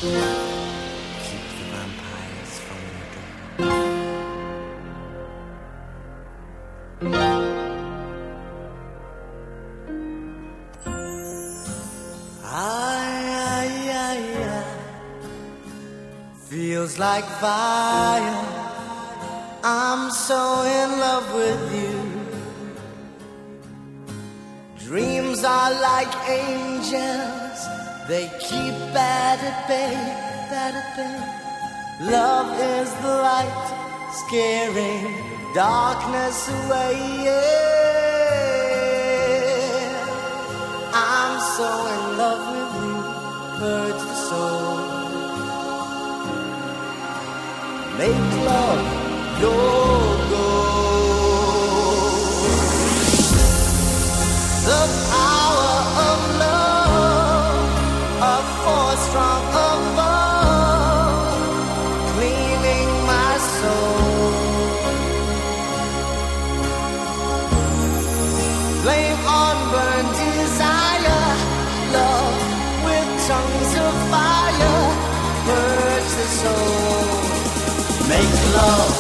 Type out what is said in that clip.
Keep the vampires from your door. Feels like fire. I'm so in love with you. Dreams are like angels. They keep at bay, at bay. Love is the light, scaring darkness away. Yeah. I'm so in love with you. Purge the soul. Make love your goal. The power of love, a force from above, cleaning my soul. Flame on burn desire, love with tongues of fire, purge the soul. Make love